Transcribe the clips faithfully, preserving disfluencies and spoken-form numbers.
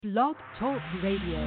Blog Talk Radio.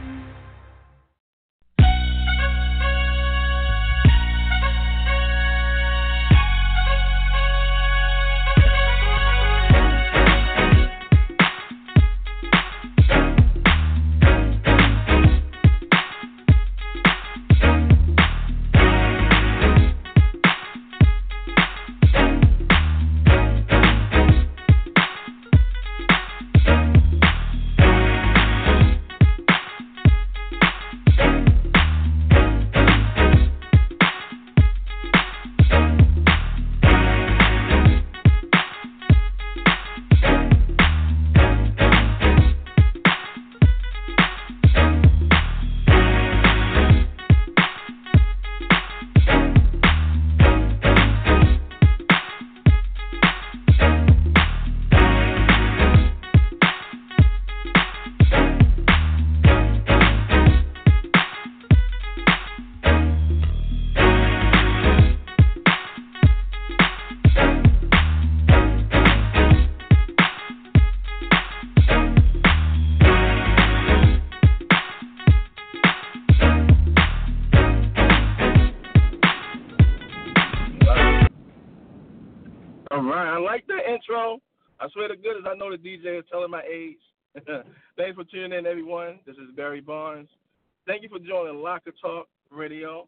I swear to goodness, I know the D J is telling my age. Thanks for tuning in, everyone. This is Barry Barnes. Thank you for joining Locker Talk Radio.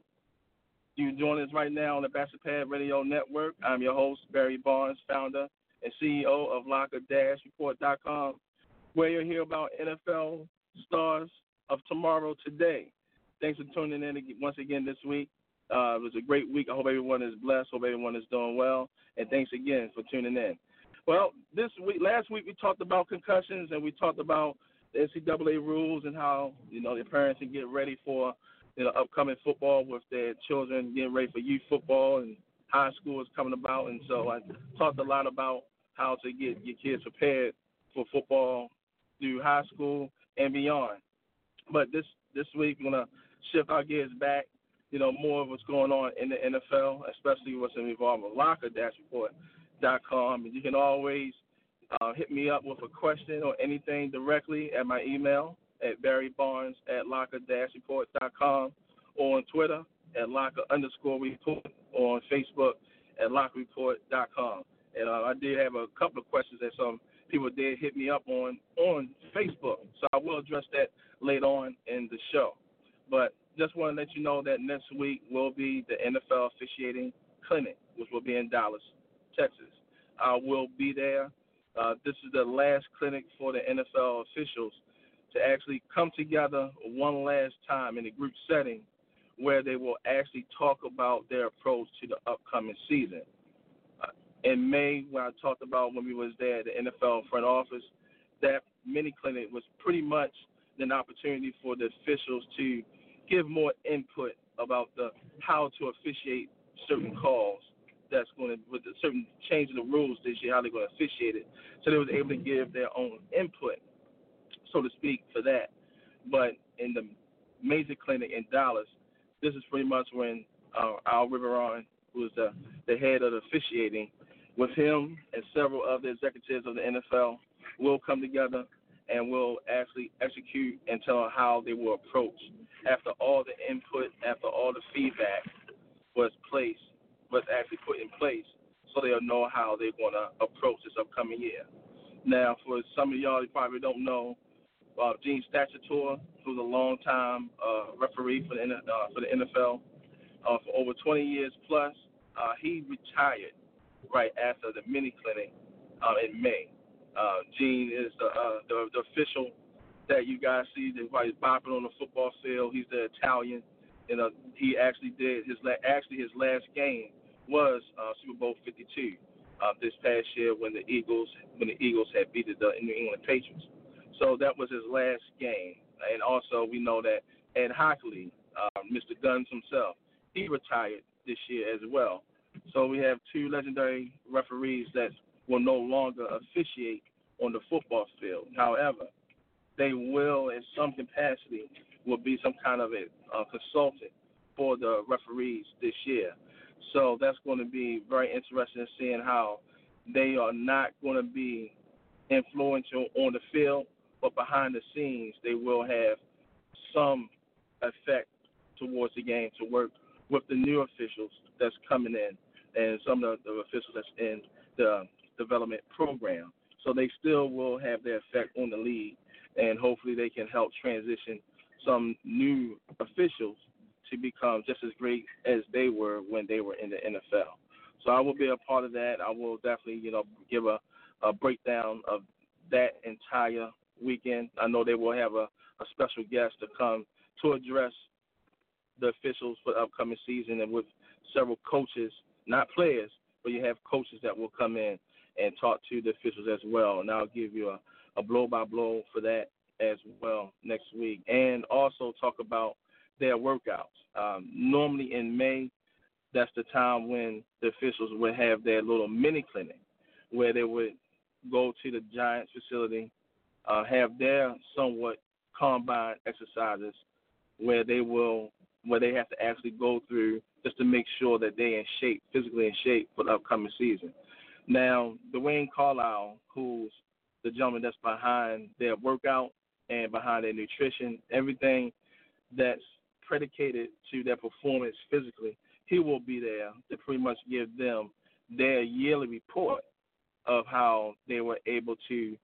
You join us right now on the Bachelor Pad Radio Network. I'm your host, Barry Barnes, founder and C E O of Locker Report dot com, where you'll hear about N F L stars of tomorrow today. Thanks for tuning in once again this week. Uh, it was a great week. I hope everyone is blessed. Hope everyone is doing well. And thanks again for tuning in. Well, this week, last week we talked about concussions and we talked about the N C double A rules and how, you know, the parents can get ready for, you know, upcoming football with their children, getting ready for youth football, and high school is coming about. And so I talked a lot about how to get your kids prepared for football through high school and beyond. But this, this week we're going to shift our gears back, you know, more of what's going on in the N F L, especially what's involved with Locker Report dot com. And you can always uh, hit me up with a question or anything directly at my email at barrybarnes at locker report dot com, or on Twitter at locker underscore report, or on Facebook at locker report dot com. And uh, I did have a couple of questions that some people did hit me up on on Facebook, so I will address that later on in the show. But just want to let you know that next week will be the N F L officiating clinic, which will be in Dallas, Texas. I will be there. Uh, this is the last clinic for the N F L officials to actually come together one last time in a group setting where they will actually talk about their approach to the upcoming season. Uh, in May, when I talked about when we was there at the N F L front office, that mini clinic was pretty much an opportunity for the officials to give more input about the how to officiate certain calls. That's going to, with a certain change in the rules this year, how they're going to officiate it. So they was able to give their own input, so to speak, for that. But in the major clinic in Dallas, this is pretty much when uh, Al Riveron, who is the, the head of the officiating, with him and several other executives of the N F L will come together and will actually execute and tell how they will approach after all the input, after all the feedback was placed, was actually put in place, so they'll know how they're going to approach this upcoming year. Now, for some of y'all, you probably don't know, uh, Gene Stachatour, who's a long-time uh, referee for the, uh, for the N F L, uh, for over twenty years plus, uh, he retired right after the mini clinic uh, in May. Uh, Gene is the, uh, the the official that you guys see that he's bopping on the football field. He's the Italian. You know, he actually did his la- actually his last game was uh, Super Bowl fifty-two uh, this past year when the Eagles when the Eagles had beat the New England Patriots. So that was his last game. And also we know that Ed Hockley, uh, Mister Guns himself, he retired this year as well. So we have two legendary referees that will no longer officiate on the football field. However, they will, in some capacity, will be some kind of a uh, consultant for the referees this year. So that's going to be very interesting in seeing how they are not going to be influential on the field, but behind the scenes, they will have some effect towards the game to work with the new officials that's coming in and some of the, the officials that's in the development program. So they still will have their effect on the league, and hopefully they can help transition some new officials to become just as great as they were when they were in the N F L. So I will be a part of that. I will definitely, you know, give a, a breakdown of that entire weekend. I know they will have a, a special guest to come to address the officials for the upcoming season, and with several coaches, not players, but you have coaches that will come in and talk to the officials as well. And I'll give you a, a blow-by-blow for that as well next week. And also talk about their workouts. Um, normally in May, that's the time when the officials would have their little mini clinic where they would go to the Giants facility, uh, have their somewhat combined exercises where they will where they have to actually go through just to make sure that they're in shape, physically in shape for the upcoming season. Now, Dwayne Carlisle, who's the gentleman that's behind their workout and behind their nutrition, everything that's predicated to their performance physically, he will be there to pretty much give them their yearly report of how they were able to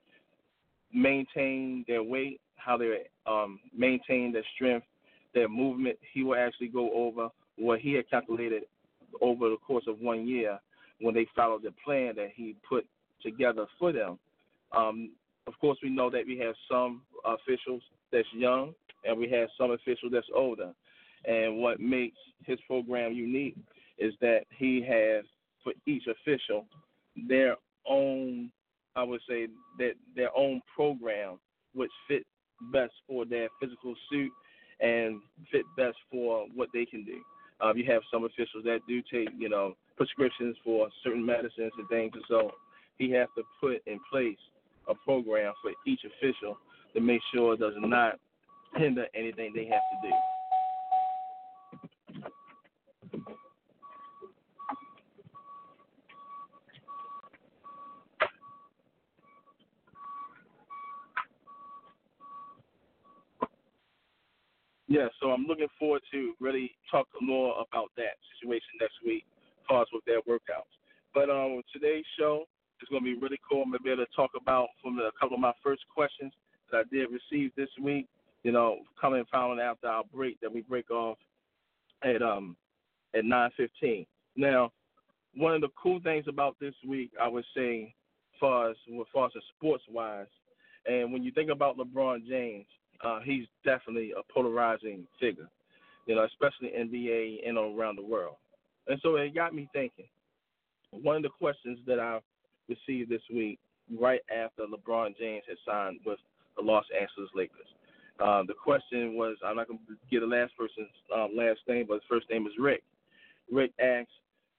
maintain their weight, how they um, maintain their strength, their movement. He will actually go over what he had calculated over the course of one year when they followed the plan that he put together for them. Um, of course, we know that we have some officials that's young and we have some officials that's older. And what makes his program unique is that he has, for each official, their own, I would say, that their own program which fit best for their physical suit and fit best for what they can do. Um, you have some officials that do take, you know, prescriptions for certain medicines and things, and so he has to put in place a program for each official to make sure it does not hinder anything they have to do. Yeah, so I'm looking forward to really talk more about that situation next week as far as with their workouts. But um, today's show is going to be really cool. I'm going to be able to talk about from the, a couple of my first questions that I did receive this week, you know, coming following after our break that we break off at um at nine fifteen. Now, one of the cool things about this week, I would say, as far as, as, far as sports-wise, and when you think about LeBron James, Uh, he's definitely a polarizing figure, you know, especially N B A and around the world. And so it got me thinking. One of the questions that I received this week, right after LeBron James had signed with the Los Angeles Lakers, uh, the question was, I'm not going to get the last person's uh, last name, but his first name is Rick. Rick asked,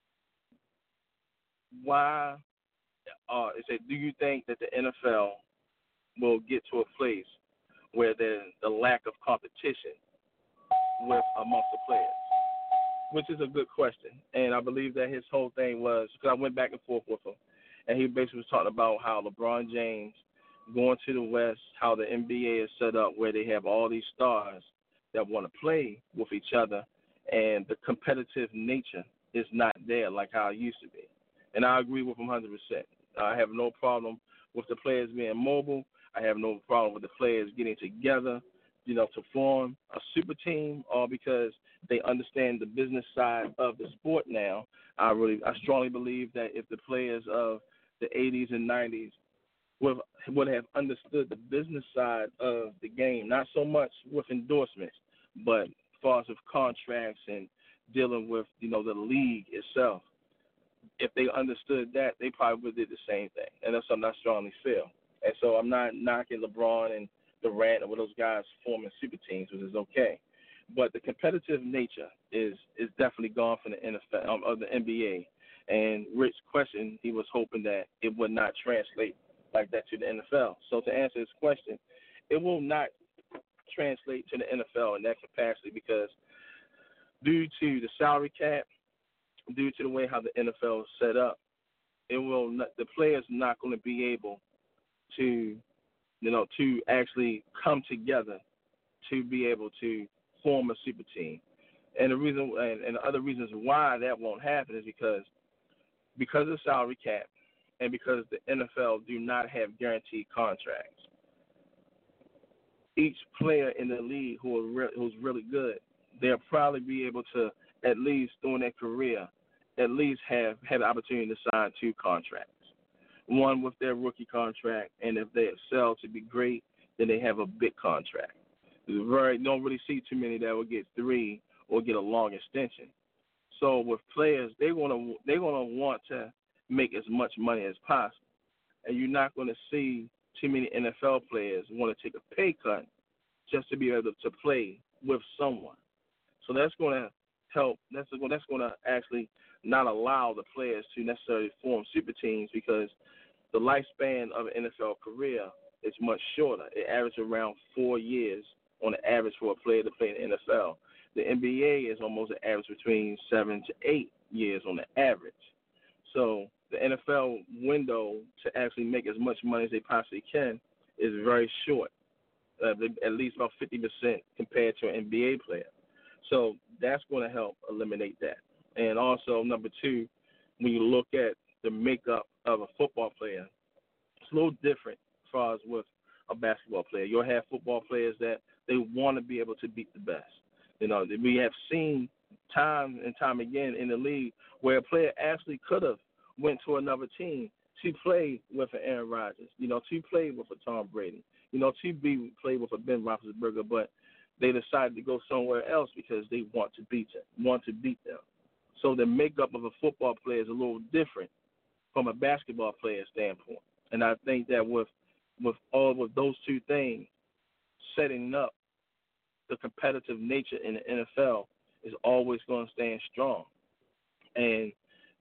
why, uh, it said, do you think that the N F L will get to a place where there's the lack of competition with amongst the players, which is a good question. And I believe that his whole thing was, because I went back and forth with him, and he basically was talking about how LeBron James going to the West, how the N B A is set up where they have all these stars that want to play with each other, and the competitive nature is not there like how it used to be. And I agree with him one hundred percent. I have no problem with the players being mobile. I have no problem with the players getting together, you know, to form a super team, all because they understand the business side of the sport now. I really, I strongly believe that if the players of the eighties and nineties would, would have understood the business side of the game, not so much with endorsements, but as far as with contracts and dealing with, you know, the league itself, if they understood that, they probably would have did the same thing. And that's something I strongly feel. And so I'm not knocking LeBron and Durant or those guys forming super teams, which is okay. But the competitive nature is is definitely gone from the N F L um, of the N B A. And Rick's question, he was hoping that it would not translate like that to the N F L. So to answer his question, it will not translate to the N F L in that capacity because due to the salary cap, due to the way how the N F L is set up, it will not, the players are not going to be able to you know, to actually come together to be able to form a super team. And the reason, and, and the other reasons why that won't happen is because because of the salary cap and because the N F L do not have guaranteed contracts. Each player in the league who are re- who's really good, they'll probably be able to, at least during their career, at least have, have the opportunity to sign two contracts. One with their rookie contract, and if they excel to be great, then they have a big contract. You very don't really see too many that will get three or get a long extension. So with players, they're gonna they're gonna want to make as much money as possible, and you're not going to see too many N F L players want to take a pay cut just to be able to play with someone. So that's going to help. That's that's going to actually not allow the players to necessarily form super teams because the lifespan of an N F L career is much shorter. It averages around four years on the average for a player to play in the N F L. The N B A is almost an average between seven to eight years on the average. So the N F L window to actually make as much money as they possibly can is very short, uh, at least about fifty percent compared to an N B A player. So that's going to help eliminate that. And also, number two, when you look at the makeup of a football player, it's a little different as far as with a basketball player. You'll have football players that they want to be able to beat the best. You know, we have seen time and time again in the league where a player actually could have went to another team to play with an Aaron Rodgers, you know, to play with a Tom Brady, you know, to be play with a Ben Roethlisberger, but they decided to go somewhere else because they want to beat them, want to beat them. So the makeup of a football player is a little different from a basketball player standpoint. And I think that with with all of those two things, setting up the competitive nature in the N F L is always going to stand strong. And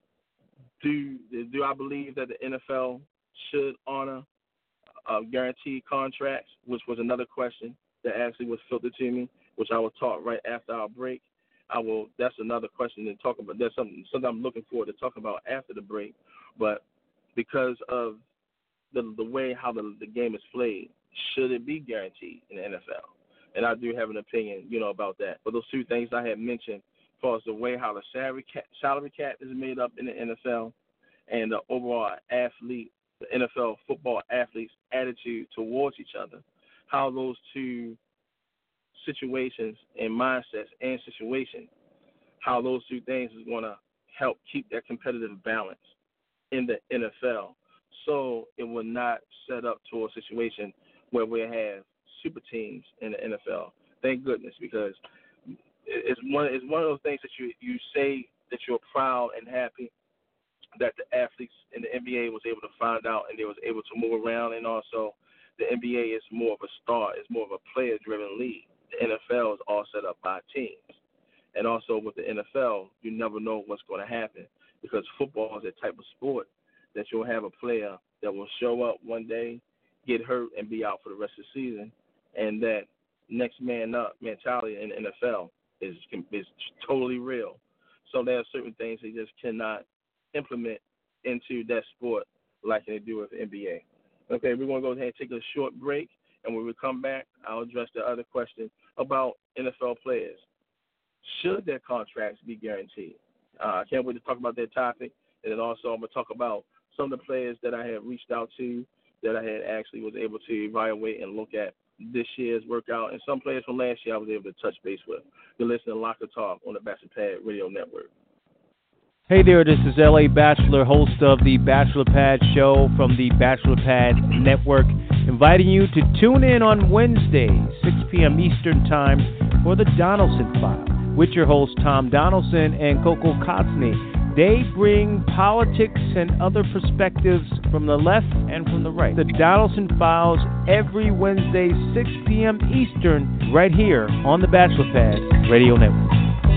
do do I believe that the N F L should honor uh, guaranteed contracts, which was another question that actually was filtered to me, which I will talk right after our break. I will. That's another question to talk about. That's something, something I'm looking forward to talk about after the break. But because of the the way how the, the game is played, should it be guaranteed in the N F L? And I do have an opinion, you know, about that. But those two things I had mentioned, as far as the way how the salary cap, salary cap is made up in the N F L, and the overall athlete, the N F L football athletes' attitude towards each other, how those two situations and mindsets and situations, how those two things is going to help keep that competitive balance in the N F L, so it will not set up to a situation where we have super teams in the N F L. Thank goodness, because it's one it's one of those things that you you say that you're proud and happy that the athletes in the N B A was able to find out and they was able to move around, and also the N B A is more of a star, it's more of a player-driven league. The N F L is all set up by teams. And also with the N F L, you never know what's going to happen because football is a type of sport that you'll have a player that will show up one day, get hurt, and be out for the rest of the season. And that next man up mentality in the N F L is is totally real. So there are certain things they just cannot implement into that sport like they do with the N B A. Okay, we're going to go ahead and take a short break, and when we come back, I'll address the other question about N F L players. Should their contracts be guaranteed? Uh, I can't wait to talk about that topic, and then also I'm going to talk about some of the players that I had reached out to that I had actually was able to evaluate and look at this year's workout, and some players from last year I was able to touch base with. You're listening to Locker Talk on the Bachelor Pad Radio Network. Hey there, this is L A Bachelor, host of the Bachelor Pad Show from the Bachelor Pad Network, inviting you to tune in on Wednesday, six p.m. Eastern Time, for the Donaldson File, with your hosts Tom Donaldson and Coco Kotsny. They bring politics and other perspectives from the left and from the right. The Donaldson Files every Wednesday, six p.m. Eastern, right here on the Bachelor Pad Radio Network.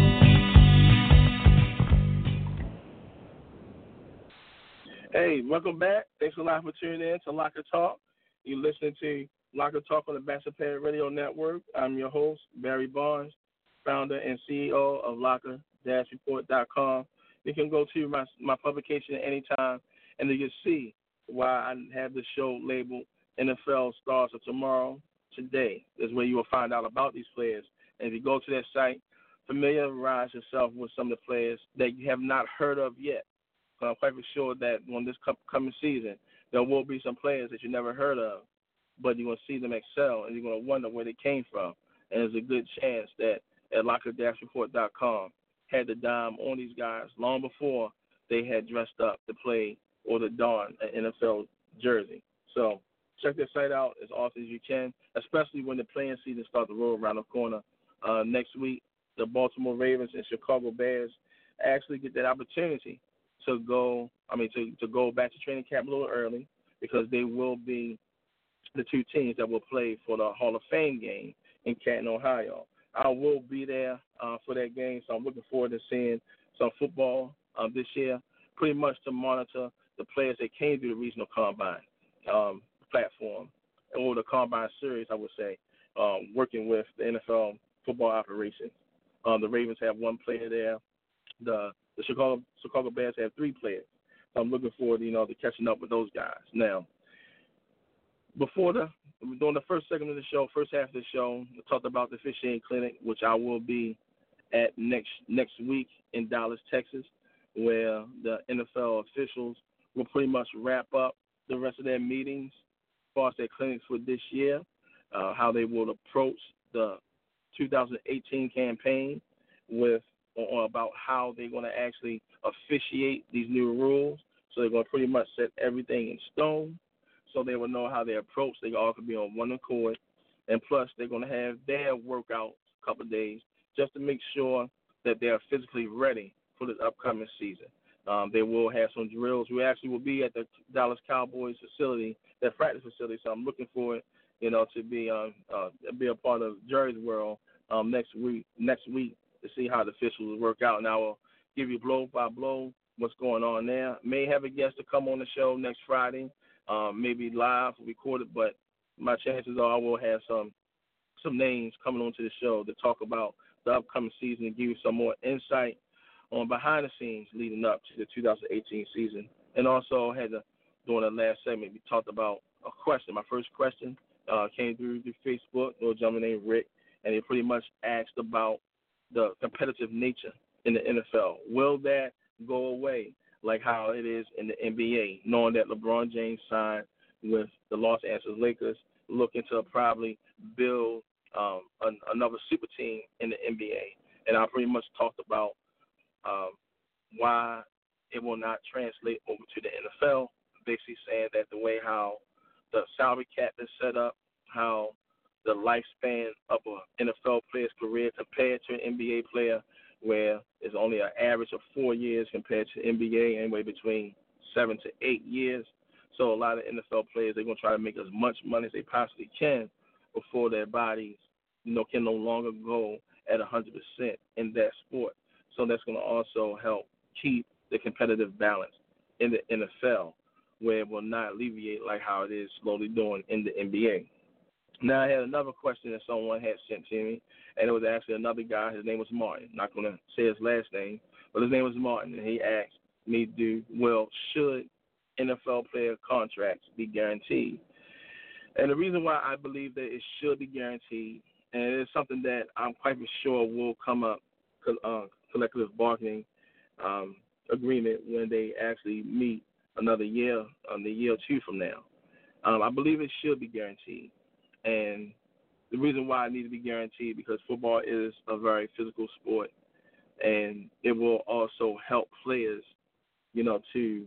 Hey, welcome back. Thanks a lot for tuning in to Locker Talk. You're listening to Locker Talk on the Bachelor Pad Radio Network. I'm your host, Barry Barnes, founder and C E O of Locker Report dot com. You can go to my my publication at any time, and you can see why I have the show labeled N F L starts tomorrow. Today is where you will find out about these players. And if you go to that site, familiarize yourself with some of the players that you have not heard of yet. So I'm quite sure that on this coming season, there will be some players that you never heard of, but you're going to see them excel, and you're going to wonder where they came from. And there's a good chance that at locker dash report dot com had the dime on these guys long before they had dressed up to play or to don an N F L jersey. So check this site out as often as you can, especially when the playing season starts to roll around the corner. Uh, next week, the Baltimore Ravens and Chicago Bears actually get that opportunity to go, I mean, to, to go back to training camp a little early, because they will be the two teams that will play for the Hall of Fame game in Canton, Ohio. I will be there uh, for that game, so I'm looking forward to seeing some football uh, this year, pretty much to monitor the players that came through the regional combine um, platform, or the combine series, I would say, um, working with the N F L football operations. Um, the Ravens have one player there. The the Chicago Chicago Bears have three players. So I'm looking forward, you know, to catching up with those guys. Now, before the during the first segment of the show, first half of the show, we talked about the officiating clinic, which I will be at next next week in Dallas, Texas, where the N F L officials will pretty much wrap up the rest of their meetings as far as their clinics for this year, uh, how they will approach the two thousand eighteen campaign with or about how they're going to actually officiate these new rules. So they're going to pretty much set everything in stone, so they will know how they approach. They all can be on one accord. And plus, they're going to have their workouts a couple of days just to make sure that they are physically ready for this upcoming season. Um, they will have some drills. We actually will be at the Dallas Cowboys facility, their practice facility, so I'm looking for it, you know, to be um, uh, be a part of Jerry's World um, next week. Next week to see how the officials work out, and I will give you blow by blow what's going on there. May have a guest to come on the show next Friday, um, maybe live, recorded, but my chances are I will have some some names coming onto the show to talk about the upcoming season and give you some more insight on behind the scenes leading up to the two thousand eighteen season. And also had to, during the last segment, we talked about a question. My first question uh, came through through Facebook, a little gentleman named Rick, and he pretty much asked about the competitive nature in the N F L. Will that go away like how it is in the N B A, knowing that LeBron James signed with the Los Angeles Lakers, looking to probably build um, an, another super team in the N B A? And I pretty much talked about um, why it will not translate over to the N F L, basically saying that the way how the salary cap is set up, how the lifespan of an N F L player's career compared to an N B A player, where it's only an average of four years compared to N B A, anywhere between seven to eight years. So a lot of N F L players, they're going to try to make as much money as they possibly can before their bodies, you know, can no longer go at one hundred percent in that sport. So that's going to also help keep the competitive balance in the N F L, where it will not alleviate like how it is slowly doing in the N B A. Now, I had another question that someone had sent to me, and it was actually another guy. His name was Martin. I'm not going to say his last name, but his name was Martin, and he asked me, do, well, should N F L player contracts be guaranteed? And the reason why I believe that it should be guaranteed, and it is something that I'm quite sure will come up, uh, collective bargaining um, agreement when they actually meet another year, um, the year or two from now. Um, I believe it should be guaranteed. And the reason why it needs to be guaranteed, because football is a very physical sport, and it will also help players, you know, to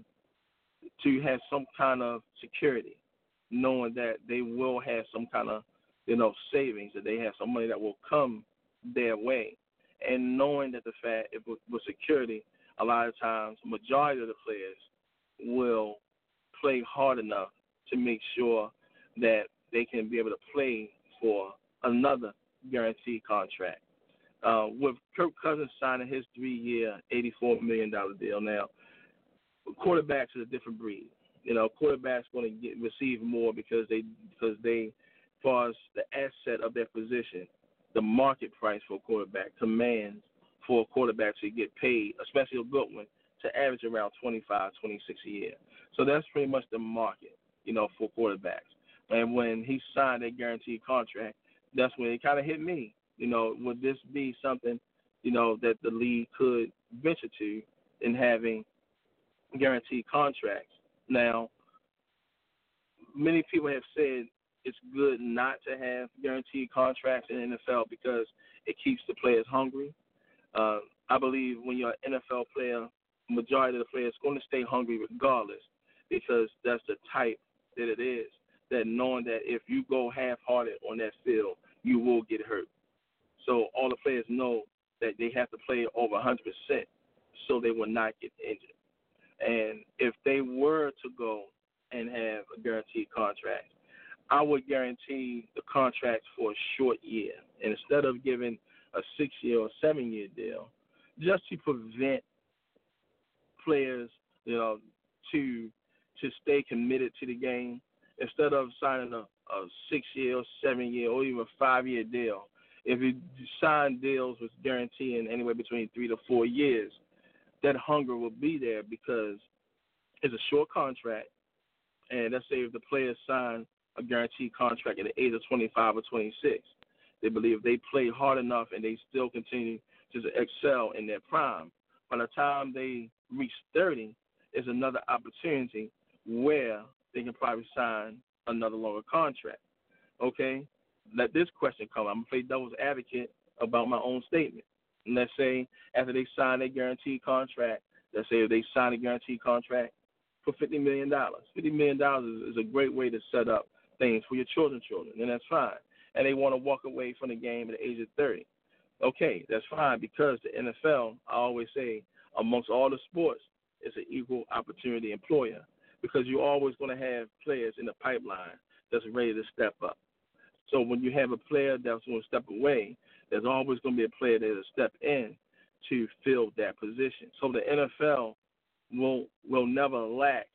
to have some kind of security, knowing that they will have some kind of, you know, savings, that they have some money that will come their way, and knowing that the fact, if with, with security, a lot of times, the majority of the players will play hard enough to make sure that they can be able to play for another guaranteed contract. Uh, with Kirk Cousins signing his three-year, eighty-four million dollars deal now, quarterbacks is a different breed. You know, quarterbacks going to get receive more because they because they, as far as the asset of their position, the market price for a quarterback commands for a quarterback to get paid, especially a good one, to average around twenty-five, twenty-six a year. So that's pretty much the market, you know, for quarterbacks. And when he signed that guaranteed contract, that's when it kind of hit me. You know, would this be something, you know, that the league could venture to in having guaranteed contracts? Now, many people have said it's good not to have guaranteed contracts in the N F L because it keeps the players hungry. Uh, I believe when you're an N F L player, majority of the players are going to stay hungry regardless because that's the type that it is, that knowing that if you go half-hearted on that field, you will get hurt. So all the players know that they have to play over one hundred percent so they will not get injured. And if they were to go and have a guaranteed contract, I would guarantee the contract for a short year. And instead of giving a six-year or seven-year deal, just to prevent players, you know, to to stay committed to the game, instead of signing a, a six-year or seven-year or even a five-year deal, if you sign deals with guaranteeing anywhere between three to four years, that hunger will be there because it's a short contract. And let's say if the players sign a guaranteed contract at the age of twenty-five or twenty-six, they believe if they play hard enough and they still continue to excel in their prime, by the time they reach thirty, is another opportunity where they can probably sign another longer contract. Okay? Let this question come. I'm going to play devil's advocate about my own statement. And let's say after they sign a guaranteed contract, let's say if they sign a guaranteed contract for fifty million dollars. fifty million dollars is, is a great way to set up things for your children's children, and that's fine. And they want to walk away from the game at the age of thirty. Okay, that's fine because the N F L, I always say, amongst all the sports, is an equal opportunity employer because you're always going to have players in the pipeline that's ready to step up. So when you have a player that's going to step away, there's always going to be a player that will step in to fill that position. So the N F L will will never lack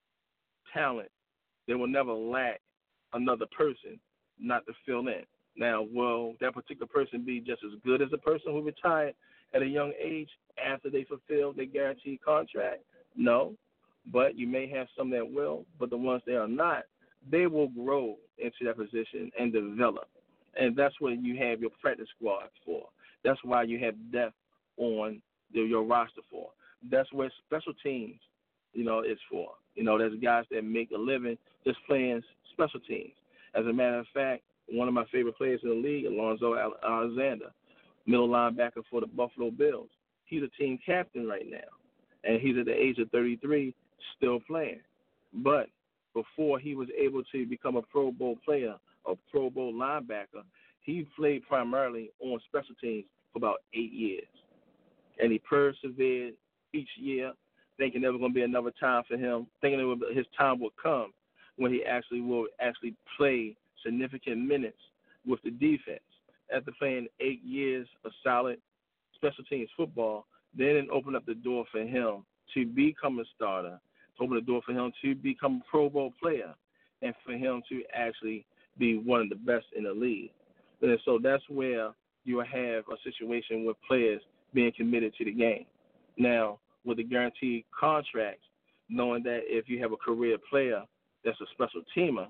talent. They will never lack another person not to fill in. Now, will that particular person be just as good as the person who retired at a young age after they fulfill their guaranteed contract? No, but you may have some that will, but the ones that are not, they will grow into that position and develop. And that's what you have your practice squad for. That's why you have depth on the, your roster for. That's where special teams, you know, is for. You know, there's guys that make a living just playing special teams. As a matter of fact, one of my favorite players in the league, Alonzo Alexander, middle linebacker for the Buffalo Bills. He's a team captain right now, and he's at the age of thirty-three still playing. But before he was able to become a Pro Bowl player, a Pro Bowl linebacker, he played primarily on special teams for about eight years. And he persevered each year, thinking there was going to be another time for him, thinking it would, his time would come when he actually will actually play significant minutes with the defense. After playing eight years of solid special teams football, then it opened up the door for him to become a starter, to open the door for him to become a Pro Bowl player, and for him to actually be one of the best in the league. And so that's where you have a situation with players being committed to the game. Now, with the guaranteed contracts, knowing that if you have a career player that's a special teamer,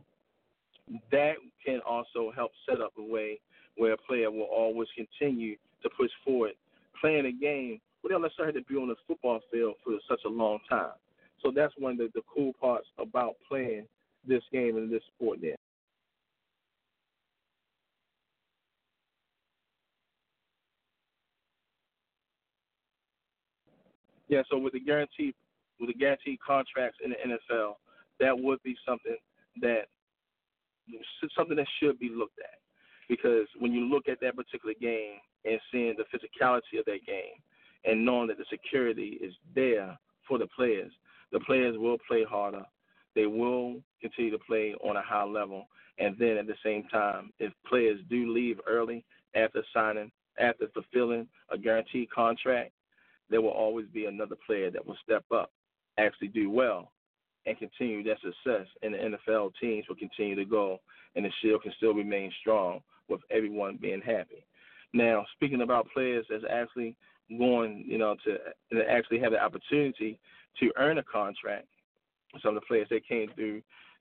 that can also help set up a way where a player will always continue to push forward, playing a game without necessarily to be on the football field for such a long time. So that's one of the, the cool parts about playing this game and this sport there. Yeah, so with the guaranteed with the guaranteed contracts in the N F L, that would be something that something that should be looked at, because when you look at that particular game and seeing the physicality of that game and knowing that the security is there for the players, the players will play harder. They will continue to play on a high level. And then at the same time, if players do leave early after signing, after fulfilling a guaranteed contract, there will always be another player that will step up, actually do well, and continue that success. And the N F L teams will continue to go, and the shield can still remain strong with everyone being happy. Now, speaking about players that's actually going, you know, to, to actually have the opportunity to earn a contract, some of the players that came through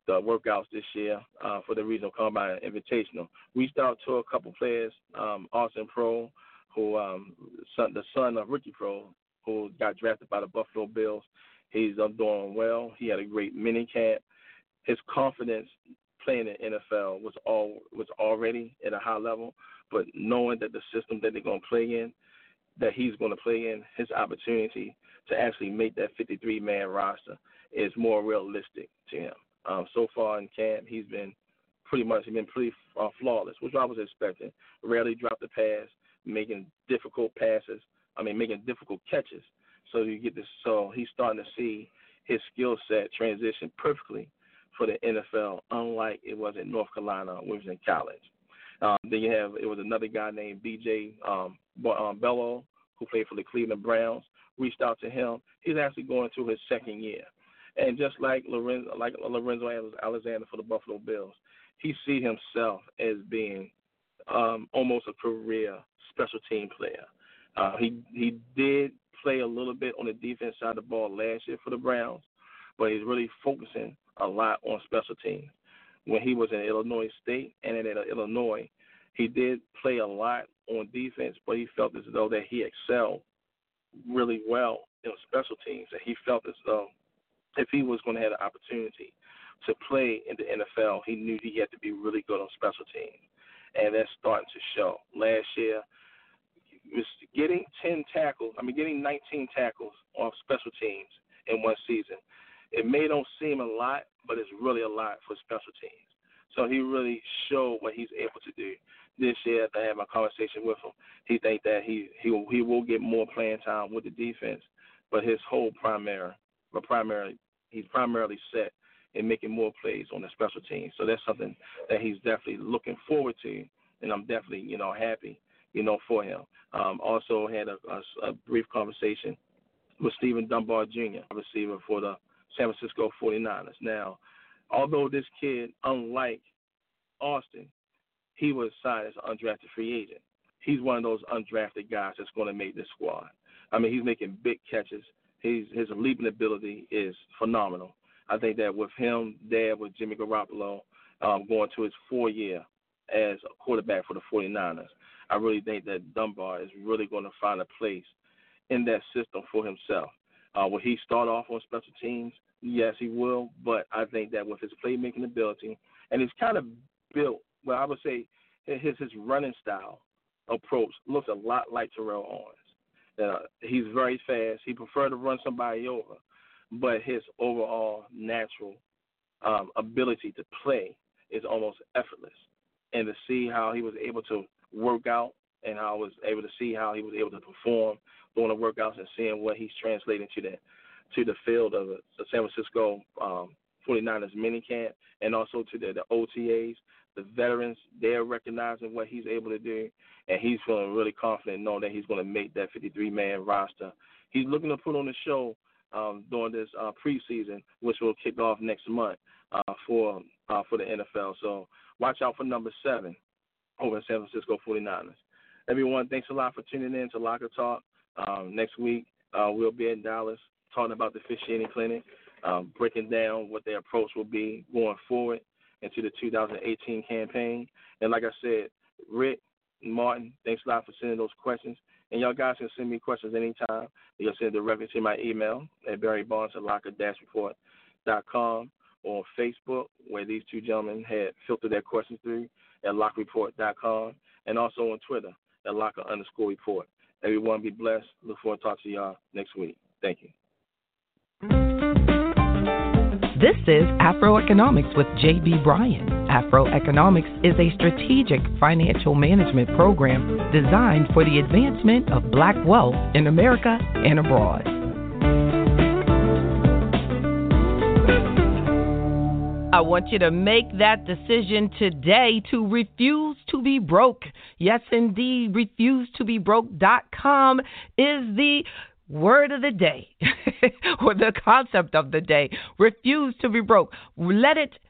the workouts this year uh, for the Regional Combine Invitational. Reached out to a couple players, um, Austin Pro, who um, son, the son of Ricky Pro, who got drafted by the Buffalo Bills. He's um, doing well. He had a great mini camp. His confidence playing in the N F L was all was already at a high level, but knowing that the system that they're going to play in, that he's going to play in, his opportunity to actually make that fifty-three man roster is more realistic to him. Um, so far in camp, he's been pretty much been pretty uh, flawless, which I was expecting. Rarely dropped a pass, making difficult passes. I mean, making difficult catches. So you get this. So he's starting to see his skill set transition perfectly for the N F L, unlike it was in North Carolina when he was in college. Um, then you have it was another guy named B J um, Bello, who played for the Cleveland Browns. Reached out to him. He's actually going through his second year, and just like Lorenzo, like Lorenzo Alexander for the Buffalo Bills, he sees himself as being um, almost a career special team player. Uh, he he did play a little bit on the defense side of the ball last year for the Browns, but he's really focusing a lot on special teams. When he was in Illinois State and in Illinois, he did play a lot on defense, but he felt as though that he excelled really well in special teams, and he felt as though if he was going to have the opportunity to play in the N F L, he knew he had to be really good on special teams, and that's starting to show. Last year, he was getting ten tackles, I mean, getting nineteen tackles on special teams in one season. It may don't seem a lot, but it's really a lot for special teams. So he really showed what he's able to do. This year, after I had my conversation with him, he thinks that he he will, he will get more playing time with the defense, but his whole primary, but primarily he's primarily set in making more plays on the special teams. So that's something that he's definitely looking forward to, and I'm definitely you know happy you know for him. Um, also had a, a, a brief conversation with Stephen Dunbar Junior, receiver for the San Francisco forty-niners. Now, although this kid, unlike Austin, he was signed as an undrafted free agent. He's one of those undrafted guys that's going to make this squad. I mean, he's making big catches. He's, his leaping ability is phenomenal. I think that with him there, with Jimmy Garoppolo um, going to his fourth year as a quarterback for the forty-niners, I really think that Dunbar is really going to find a place in that system for himself. Uh, will he start off on special teams? Yes, he will. But I think that with his playmaking ability, and he's kind of built, well, I would say his his running style approach looks a lot like Terrell Owens. Uh, he's very fast. He preferred to run somebody over, but his overall natural um, ability to play is almost effortless. And to see how he was able to work out and how I was able to see how he was able to perform doing the workouts and seeing what he's translating to the to the field of the San Francisco um, forty-niners minicamp, and also to the, the O T As, the veterans, they're recognizing what he's able to do, and he's feeling really confident knowing that he's going to make that fifty-three man roster. He's looking to put on a show um, during this uh, preseason, which will kick off next month uh, for uh, for the N F L. So watch out for number seven over in San Francisco forty-niners. Everyone, thanks a lot for tuning in to Locker Talk. Um, next week, uh, we'll be in Dallas talking about the officiating clinic, um, breaking down what their approach will be going forward into the two thousand eighteen campaign. And like I said, Rick, Martin, thanks a lot for sending those questions. And y'all guys can send me questions anytime. You can send it directly to my email at Barry Barnes at locker dash report dot com, or on Facebook, where these two gentlemen had filtered their questions through at lock report dot com, and also on Twitter at locker underscore report. Everyone be blessed. Look forward to talking to y'all next week. Thank you. This is Afroeconomics with J B. Bryan. Afroeconomics is a strategic financial management program designed for the advancement of black wealth in America and abroad. I want you to make that decision today to refuse to be broke. Yes, indeed, refuse to be broke dot com is the word of the day or the concept of the day. Refuse to be broke. Let it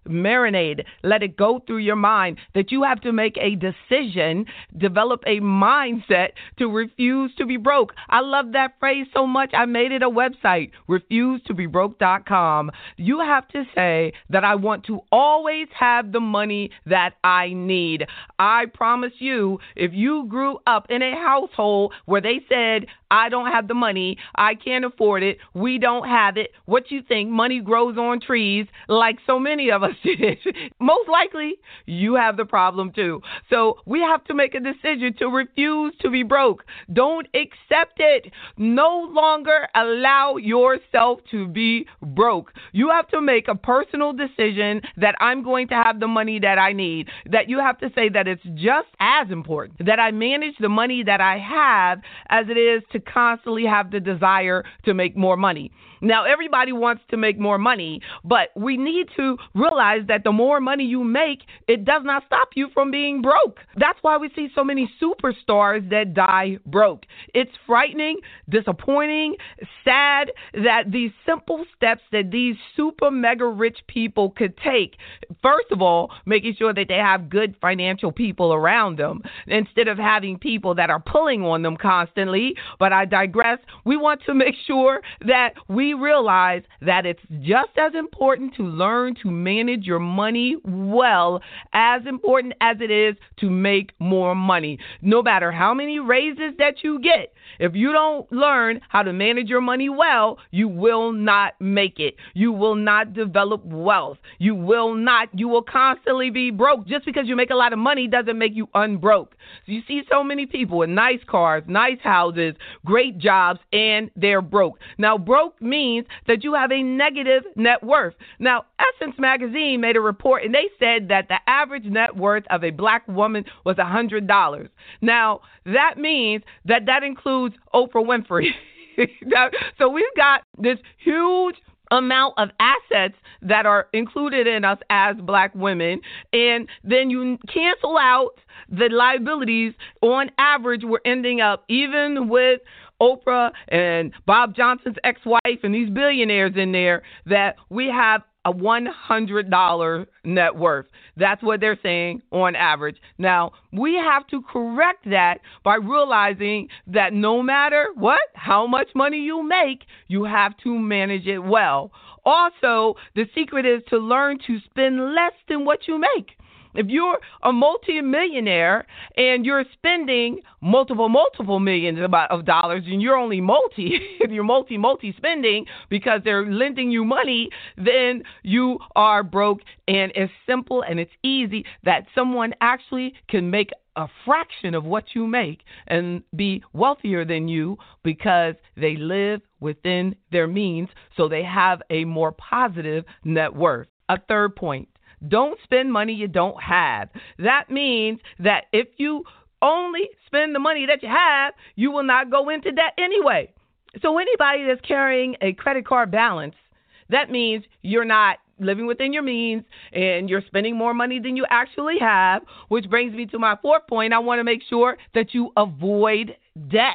marinate, let it go through your mind, that you have to make a decision, develop a mindset to refuse to be broke. I love that phrase so much. I made it a website, refuse to be broke dot com. You have to say that I want to always have the money that I need. I promise you, if you grew up in a household where they said, I don't have the money, I can't afford it, we don't have it, what you think, money grows on trees, like so many of us did, most likely you have the problem too. So we have to make a decision to refuse to be broke. Don't accept it. No longer allow yourself to be broke. You have to make a personal decision that I'm going to have the money that I need, that you have to say that it's just as important that I manage the money that I have as it is to constantly have the desire to make more money. Now, everybody wants to make more money, but we need to realize that the more money you make, it does not stop you from being broke. That's why we see so many superstars that die broke. It's frightening, disappointing, sad that these simple steps that these super mega rich people could take, first of all, making sure that they have good financial people around them instead of having people that are pulling on them constantly. But I digress. We want to make sure that we realize that it's just as important to learn to manage your money well, as important as it is to make more money. No matter how many raises that you get, if you don't learn how to manage your money well, you will not make it. You will not develop wealth. You will not. You will constantly be broke. Just because you make a lot of money doesn't make you unbroke. So you see so many people with nice cars, nice houses, great jobs, and they're broke. Now, broke means that you have a negative net worth. Now, Essence Magazine made a report, and they said that the average net worth of a black woman was one hundred dollars. Now, that means that that includes Oprah Winfrey. Now, so we've got this huge amount of assets that are included in us as black women, and then you cancel out the liabilities. On average, we're ending up, even with Oprah and Bob Johnson's ex-wife and these billionaires in there, that we have a one hundred dollars net worth. That's what they're saying on average. Now, we have to correct that by realizing that no matter what, how much money you make, you have to manage it well. Also, the secret is to learn to spend less than what you make. If you're a multi-millionaire and you're spending multiple, multiple millions of dollars and you're only multi, if you're multi, multi spending because they're lending you money, then you are broke. And it's simple and it's easy that someone actually can make a fraction of what you make and be wealthier than you because they live within their means, so they have a more positive net worth. A third point. Don't spend money you don't have. That means that if you only spend the money that you have, you will not go into debt anyway. So anybody that's carrying a credit card balance, that means you're not living within your means and you're spending more money than you actually have, which brings me to my fourth point. I want to make sure that you avoid debt.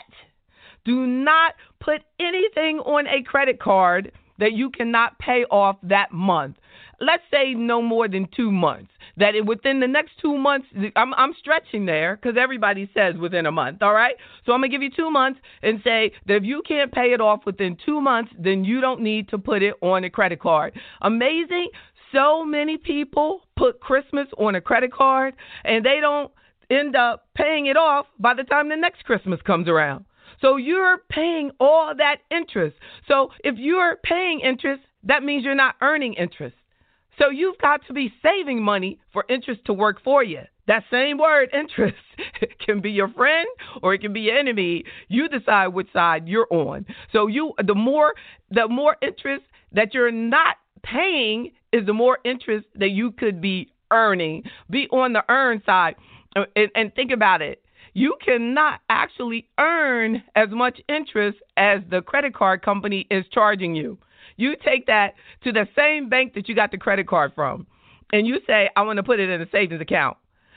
Do not put anything on a credit card that you cannot pay off that month. Let's say no more than two months. That it, within the next two months, I'm, I'm stretching there because everybody says within a month, all right? So I'm going to give you two months and say that if you can't pay it off within two months, then you don't need to put it on a credit card. Amazing. So many people put Christmas on a credit card and they don't end up paying it off by the time the next Christmas comes around. So you're paying all that interest. So if you're paying interest, that means you're not earning interest. So you've got to be saving money for interest to work for you. That same word, interest, can be your friend or it can be your enemy. You decide which side you're on. So you, the more, the more interest that you're not paying is the more interest that you could be earning. Be on the earn side, and, and think about it. You cannot actually earn as much interest as the credit card company is charging you. You take that to the same bank that you got the credit card from, and you say, I want to put it in a savings account.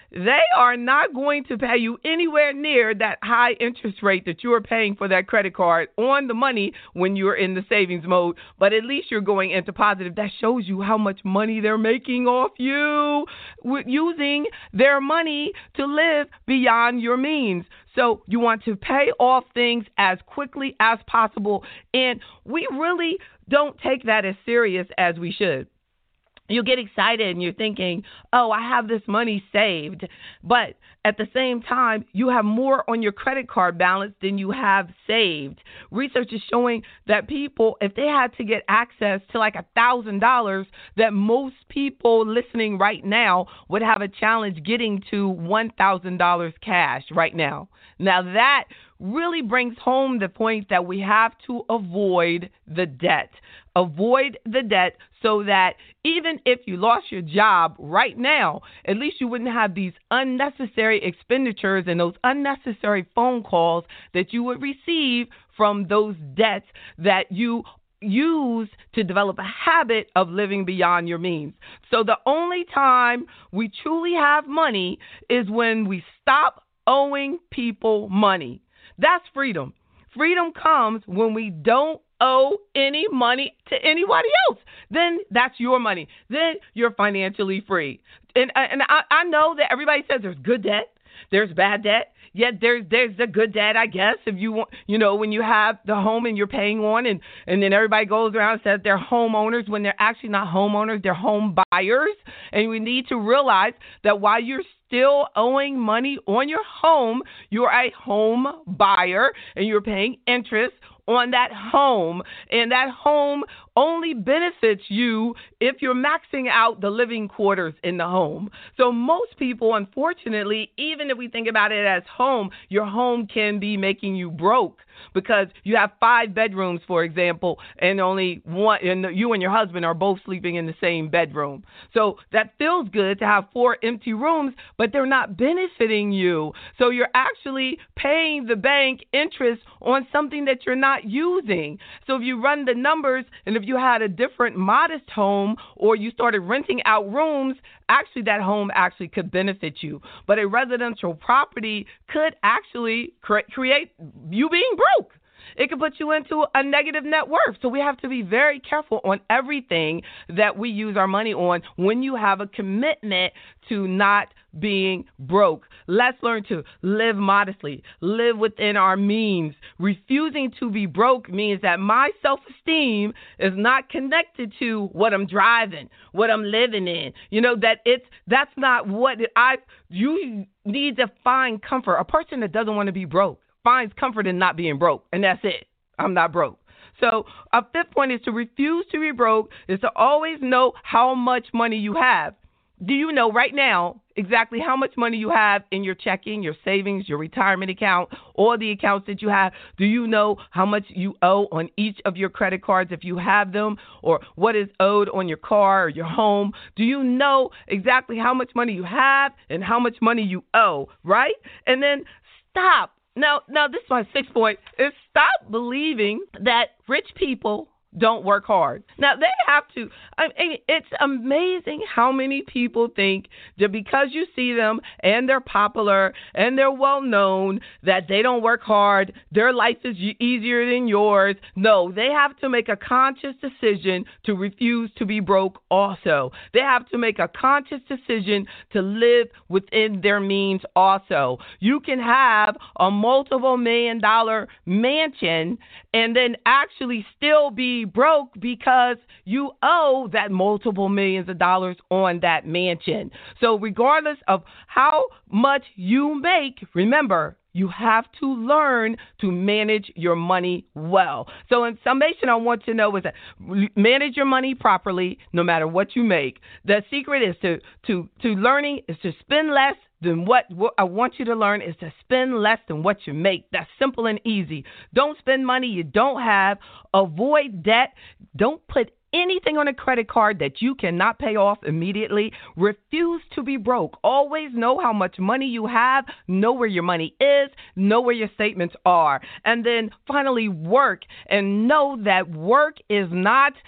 they are not going to pay you anywhere near that high interest rate that you are paying for that credit card on the money when you're in the savings mode, but at least you're going into positive. That shows you how much money they're making off you with using their money to live beyond your means. So you want to pay off things as quickly as possible, and we really don't take that as serious as we should. You get excited and you're thinking, oh, I have this money saved. But at the same time, you have more on your credit card balance than you have saved. Research is showing that people, if they had to get access to like one thousand dollars, that most people listening right now would have a challenge getting to one thousand dollars cash right now. Now that really brings home the point that we have to avoid the debt. Avoid the debt so that even if you lost your job right now, at least you wouldn't have these unnecessary expenditures and those unnecessary phone calls that you would receive from those debts that you use to develop a habit of living beyond your means. So the only time we truly have money is when we stop owing people money. That's freedom. Freedom comes when we don't owe any money to anybody else. Then that's your money. Then you're financially free. And and I, I know that everybody says there's good debt, there's bad debt. Yet there's there's the good debt, I guess, if you want, you know, when you have the home and you're paying on, and, and then everybody goes around and says they're homeowners when they're actually not homeowners, they're home buyers. And we need to realize that while you're still owing money on your home, you're a home buyer and you're paying interest on that home, and that home only benefits you if you're maxing out the living quarters in the home. So most people, unfortunately, even if we think about it as home, your home can be making you broke because you have five bedrooms, for example, and only one, and you and your husband are both sleeping in the same bedroom. So that feels good to have four empty rooms, but they're not benefiting you. So you're actually paying the bank interest on something that you're not using. So if you run the numbers, and if you had a different modest home or you started renting out rooms, actually that home actually could benefit you. But a residential property could actually cre- create you being broke. It could put you into a negative net worth. So we have to be very careful on everything that we use our money on when you have a commitment to not being broke. Let's learn to live modestly, live within our means. Refusing to be broke means that my self-esteem is not connected to what I'm driving, what I'm living in. You know, that it's, that's not what I, you need to find comfort. A person that doesn't want to be broke finds comfort in not being broke, and that's it. I'm not broke. So a fifth point is to refuse to be broke is to always know how much money you have. Do you know right now exactly how much money you have in your checking, your savings, your retirement account, all the accounts that you have? Do you know how much you owe on each of your credit cards if you have them, or what is owed on your car or your home? Do you know exactly how much money you have and how much money you owe, right? And then stop. Now, now this is my sixth point, is stop believing that rich people don't work hard. Now, they have to. I mean, it's amazing how many people think that because you see them and they're popular and they're well known that they don't work hard, their life is easier than yours. No, they have to make a conscious decision to refuse to be broke also. They have to make a conscious decision to live within their means also. You can have a multiple million dollar mansion and then actually still be broke because you owe that multiple millions of dollars on that mansion. So regardless of how much you make, remember, you have to learn to manage your money well. So in summation, I want to know is that manage your money properly no matter what you make. The secret is to to to learning is to spend less than what, what I want you to learn is to spend less than what you make. That's simple and easy. Don't spend money you don't have. Avoid debt. Don't put anything on a credit card that you cannot pay off immediately. Refuse to be broke. Always know how much money you have. Know where your money is. Know where your statements are. And then finally, work. And know that work is not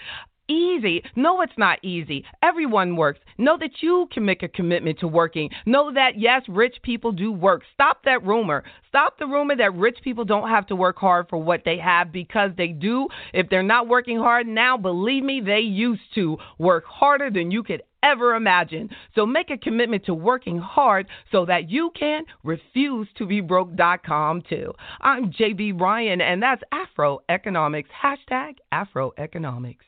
easy. No, it's not easy. Everyone works. Know that you can make a commitment to working. Know that, yes, rich people do work. Stop that rumor. Stop the rumor that rich people don't have to work hard for what they have, because they do. If they're not working hard now, believe me, they used to work harder than you could ever imagine. So make a commitment to working hard so that you can refuse to be broke dot com too. I'm J B Bryan, and that's Afro Economics. Hashtag Afro Economics.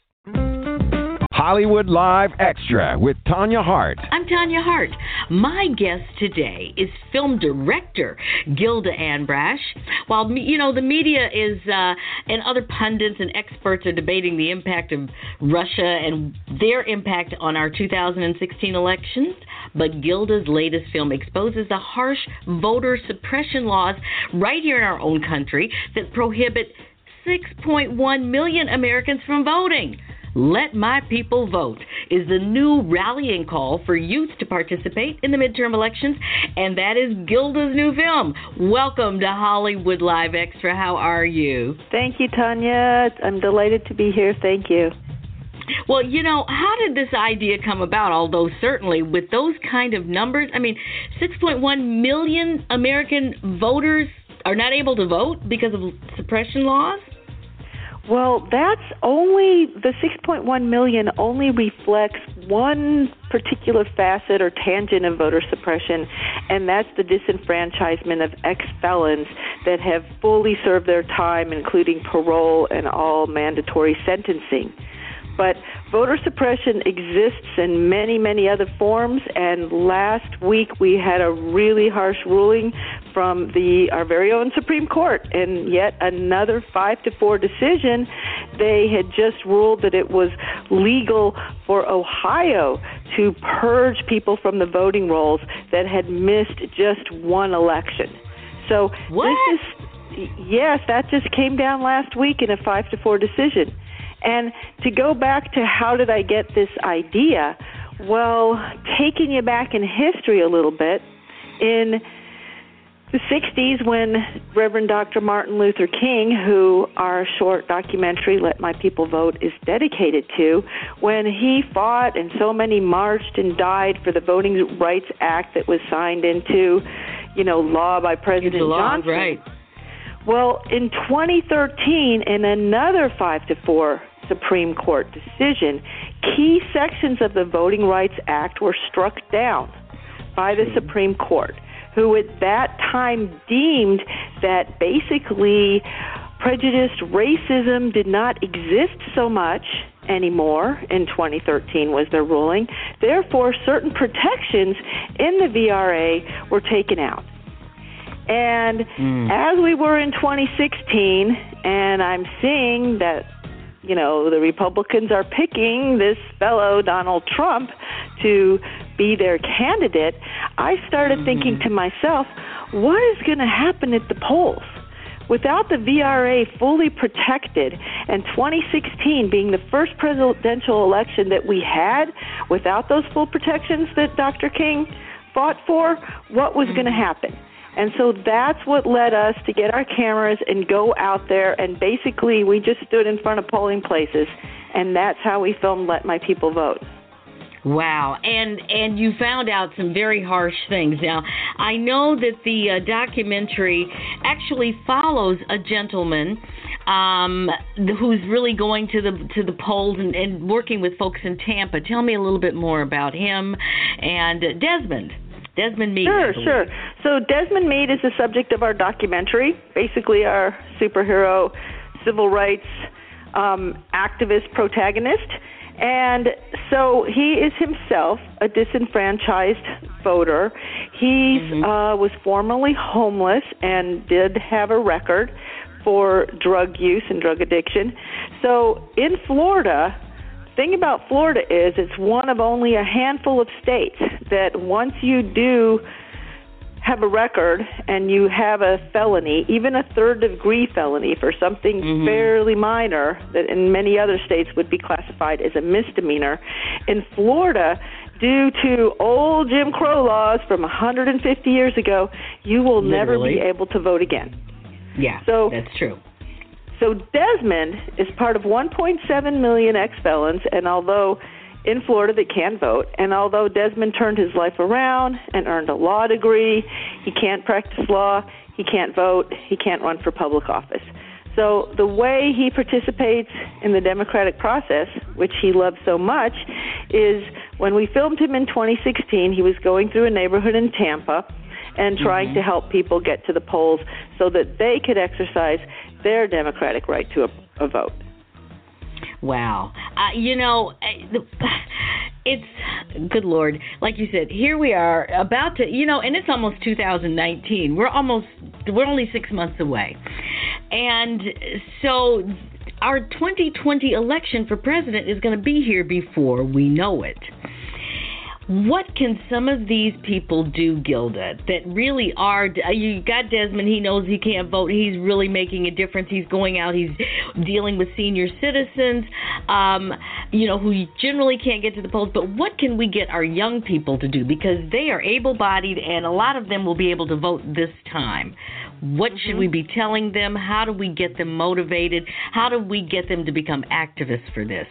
Hollywood Live Extra with Tanya Hart. I'm Tanya Hart. My guest today is film director Gilda Anbrash. While, you know, the media is uh, and other pundits and experts are debating the impact of Russia and their impact on our two thousand sixteen elections, but Gilda's latest film exposes the harsh voter suppression laws right here in our own country that prohibit six point one million Americans from voting. Let My People Vote is the new rallying call for youth to participate in the midterm elections, and that is Gilda's new film. Welcome to Hollywood Live Extra. How are you? Thank you, Tanya. I'm delighted to be here. Thank you. Well, you know, how did this idea come about? Although certainly with those kind of numbers, I mean, six point one million American voters are not able to vote because of suppression laws? Well, that's only, the six point one million only reflects one particular facet or tangent of voter suppression, and that's the disenfranchisement of ex-felons that have fully served their time, including parole and all mandatory sentencing. But voter suppression exists in many, many other forms, and last week we had a really harsh ruling from the our very own Supreme Court, and yet another five to four decision. They had just ruled that it was legal for Ohio to purge people from the voting rolls that had missed just one election. So what? this is, yes, that just came down last week in a five to four decision. And to go back to how did I get this idea, well, taking you back in history a little bit, in the sixties when Reverend Doctor Martin Luther King, who our short documentary, Let My People Vote, is dedicated to, when he fought and so many marched and died for the Voting Rights Act that was signed into, you know, law by President law, Johnson. Right. Well, in twenty thirteen, in another five to four Supreme Court decision, key sections of the Voting Rights Act were struck down by the Supreme Court, who at that time deemed that basically prejudiced racism did not exist so much anymore. In twenty thirteen was their ruling. Therefore, certain protections in the V R A were taken out. And mm. as we were in twenty sixteen, and I'm seeing that, you know, the Republicans are picking this fellow, Donald Trump, to be their candidate, I started mm-hmm. thinking to myself, what is going to happen at the polls? Without the V R A fully protected, and twenty sixteen being the first presidential election that we had without those full protections that Doctor King fought for, what was mm-hmm. going to happen? And so that's what led us to get our cameras and go out there, and basically we just stood in front of polling places, and that's how we filmed Let My People Vote. Wow, and and you found out some very harsh things. Now, I know that the uh, documentary actually follows a gentleman um, who's really going to the to the polls and, and working with folks in Tampa. Tell me a little bit more about him and uh, Desmond. Desmond Meade. Sure, sure. So Desmond Meade is the subject of our documentary, basically our superhero civil rights um, activist protagonist. And so he is himself a disenfranchised voter. He mm-hmm. uh, was formerly homeless and did have a record for drug use and drug addiction. So in Florida, thing about Florida is it's one of only a handful of states that once you do have a record and you have a felony, even a third-degree felony for something mm-hmm. fairly minor that in many other states would be classified as a misdemeanor, in Florida, due to old Jim Crow laws from one hundred fifty years ago, you will Literally. never be able to vote again. Yeah, so, that's true. So Desmond is part of one point seven million ex-felons, and although in Florida they can vote, and although Desmond turned his life around and earned a law degree, he can't practice law, he can't vote, he can't run for public office. So the way he participates in the democratic process, which he loves so much, is when we filmed him in twenty sixteen, he was going through a neighborhood in Tampa and trying mm-hmm. to help people get to the polls so that they could exercise their democratic right to a, a vote. Wow. Uh, you know, it's, good Lord, like you said, here we are about to, you know, and it's almost two thousand nineteen. We're almost, we're only six months away. And so our twenty twenty election for president is going to be here before we know it. What can some of these people do, Gilda, that really are, you got Desmond, he knows he can't vote, he's really making a difference, he's going out, he's dealing with senior citizens, um, you know, who generally can't get to the polls, but what can we get our young people to do? Because they are able-bodied and a lot of them will be able to vote this time. What mm-hmm. should we be telling them? How do we get them motivated? How do we get them to become activists for this?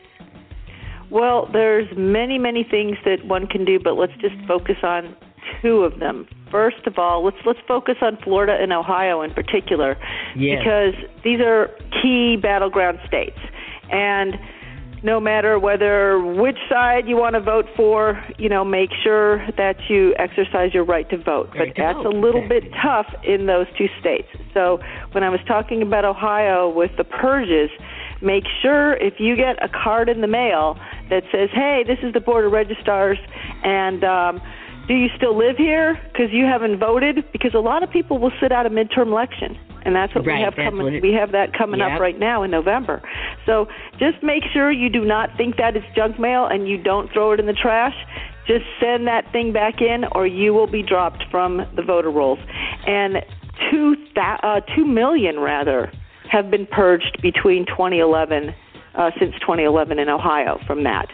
Well, there's many, many things that one can do, but let's just focus on two of them. First of all, let's let's focus on Florida and Ohio in particular, yes. because these are key battleground states. And no matter whether which side you want to vote for, you know, make sure that you exercise your right to vote. Right but to that's vote. a little Exactly. bit tough in those two states. So when I was talking about Ohio with the purges, make sure if you get a card in the mail that says, hey, this is the Board of Registrars, and um, do you still live here because you haven't voted? Because a lot of people will sit out a midterm election, and that's what right, we have that's coming. what it, we have that coming yep. up right now in November. So just make sure you do not think that is junk mail and you don't throw it in the trash. Just send that thing back in, or you will be dropped from the voter rolls. And two, th- uh, two million rather. have been purged between twenty eleven, uh, since twenty eleven in Ohio from that.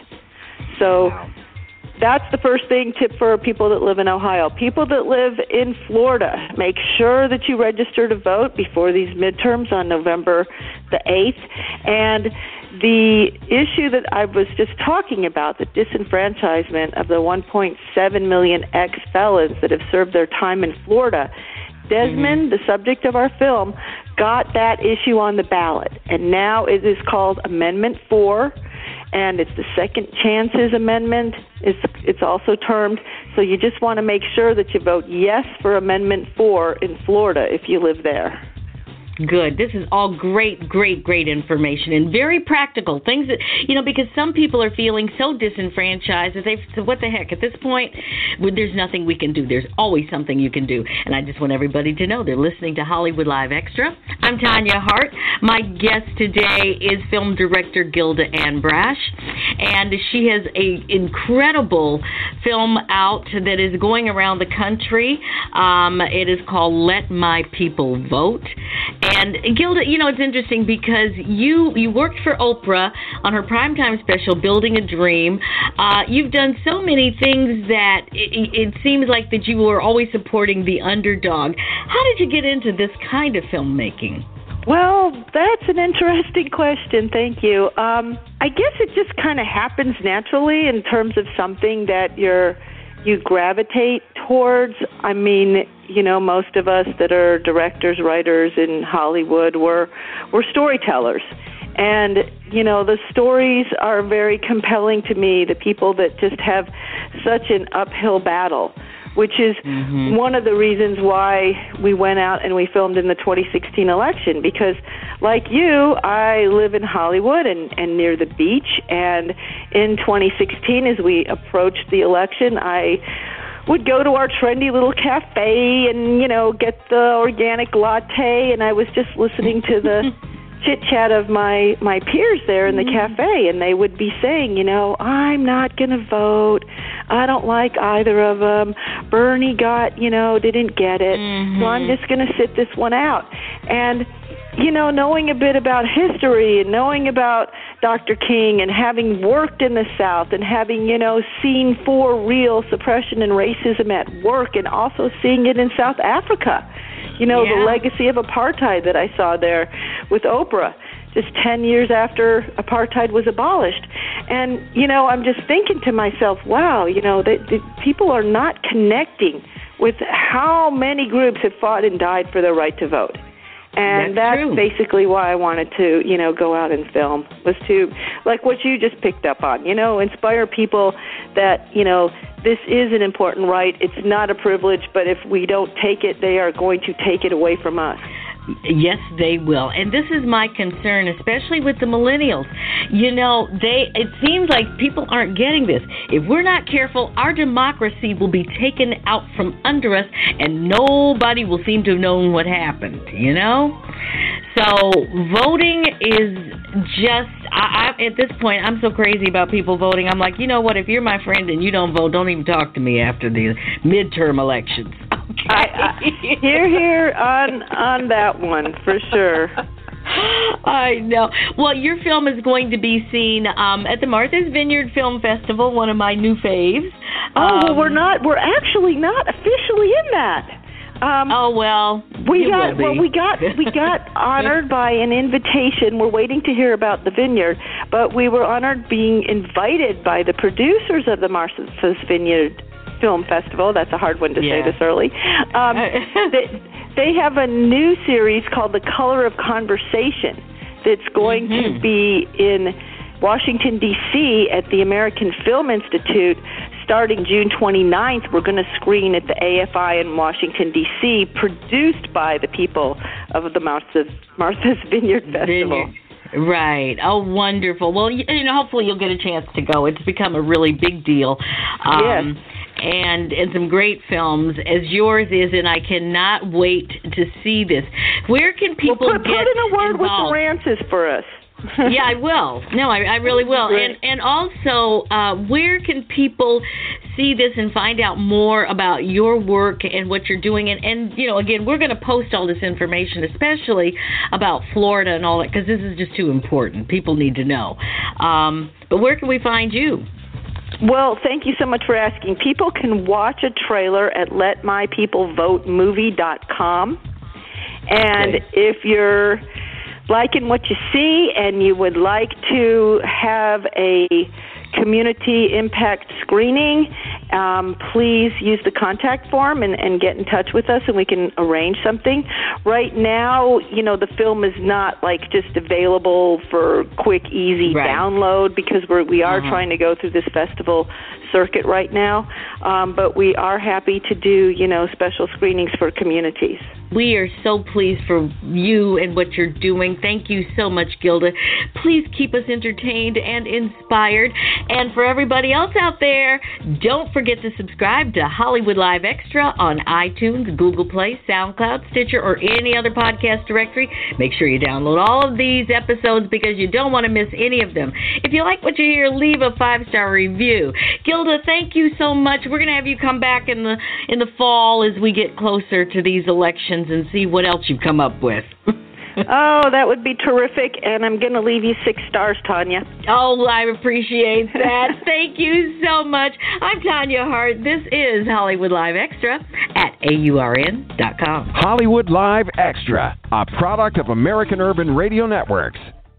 So wow. that's the first thing, tip for people that live in Ohio. People that live in Florida, make sure that you register to vote before these midterms on November the eighth. And the issue that I was just talking about, the disenfranchisement of the one point seven million ex-felons that have served their time in Florida, Desmond, mm-hmm. the subject of our film, got that issue on the ballot, and now it is called Amendment four, and it's the Second Chances Amendment. It's, it's also termed, so you just want to make sure that you vote yes for Amendment four in Florida if you live there. Good. This is all great, great, great information and very practical things that, you know, because some people are feeling so disenfranchised that they've said, what the heck, at this point, there's nothing we can do. There's always something you can do. And I just want everybody to know they're listening to Hollywood Live Extra. I'm Tanya Hart. My guest today is film director Gilda Ann Brash, and she has an incredible film out that is going around the country. Um, it is called Let My People Vote. And Gilda, you know, it's interesting because you you worked for Oprah on her primetime special, Building a Dream. Uh, you've done so many things that it, it seems like that you were always supporting the underdog. How did you get into this kind of filmmaking? Well, that's an interesting question. Thank you. Um, I guess it just kind of happens naturally in terms of something that you're you gravitate towards. I mean, you know, most of us that are directors, writers in Hollywood, we're, we're storytellers. And, you know, the stories are very compelling to me, the people that just have such an uphill battle, which is mm-hmm. one of the reasons why we went out and we filmed in the twenty sixteen election, because like you, I live in Hollywood and, and near the beach, and in twenty sixteen, as we approached the election, I would go to our trendy little cafe and, you know, get the organic latte, and I was just listening to the chit-chat of my, my peers there in the cafe, and they would be saying, you know, I'm not going to vote. I don't like either of them. Bernie got, you know, didn't get it. Mm-hmm. So I'm just going to sit this one out. And, you know, knowing a bit about history and knowing about Doctor King and having worked in the South and having, you know, seen for real suppression and racism at work, and also seeing it in South Africa, you know, yeah. the legacy of apartheid that I saw there with Oprah, just ten years after apartheid was abolished. And, you know, I'm just thinking to myself, wow, you know, the, the people are not connecting with how many groups have fought and died for their right to vote. And that's, that's true. basically why I wanted to, you know, go out and film, was to, like what you just picked up on, you know, inspire people that, you know, this is an important right. It's not a privilege, but if we don't take it, they are going to take it away from us. Yes, they will. And this is my concern, especially with the millennials. You know, they it seems like people aren't getting this. If we're not careful, our democracy will be taken out from under us, and nobody will seem to have known what happened, you know? So voting is just, I, I, at this point, I'm so crazy about people voting. I'm like, you know what, if you're my friend and you don't vote, don't even talk to me after the midterm elections. Okay. I, I, here, here on on that one for sure. I know. Well, your film is going to be seen um, at the Martha's Vineyard Film Festival, one of my new faves. Oh, um, well, we're not. We're actually not officially in that. Um, oh well, we you got will well, be. we got we got honored by an invitation. We're waiting to hear about the vineyard, but we were honored being invited by the producers of the Martha's Vineyard Film Festival. That's a hard one to yeah. say this early. Um, they, they have a new series called The Color of Conversation that's going mm-hmm. to be in Washington, D C at the American Film Institute starting June twenty-ninth. We're going to screen at the A F I in Washington, D C, produced by the people of the Martha's, Martha's Vineyard Festival. Vineyard. Right. Oh, wonderful. Well, you, you know, hopefully you'll get a chance to go. It's become a really big deal. Um, yes. And, and some great films, as yours is, and I cannot wait to see this. Where can people well, put, get put in a word involved? with the Rances for us. Yeah, I will. No, I, I really will. Great. And and also, uh, where can people see this and find out more about your work and what you're doing? And, and you know, again, we're going to post all this information, especially about Florida and all that, because this is just too important. People need to know. Um, but where can we find you? Well, thank you so much for asking. People can watch a trailer at let my people vote movie dot com. And okay. if you're liking what you see and you would like to have a community impact screening, um, please use the contact form and, and get in touch with us and we can arrange something. Right now, you know, the film is not like just available for quick, easy right. download because we're, we are uh-huh. trying to go through this festival circuit right now. Um, but we are happy to do, you know, special screenings for communities. We are so pleased for you and what you're doing. Thank you so much, Gilda. Please keep us entertained and inspired. And for everybody else out there, don't forget to subscribe to Hollywood Live Extra on iTunes, Google Play, SoundCloud, Stitcher, or any other podcast directory. Make sure you download all of these episodes because you don't want to miss any of them. If you like what you hear, leave a five-star review. Gilda, thank you so much. We're going to have you come back in the in the fall as we get closer to these elections and see what else you've come up with. Oh, that would be terrific, and I'm going to leave you six stars, Tanya. Oh, I appreciate that. Thank you so much. I'm Tanya Hart. This is Hollywood Live Extra at A U R N dot com. Hollywood Live Extra, a product of American Urban Radio Networks.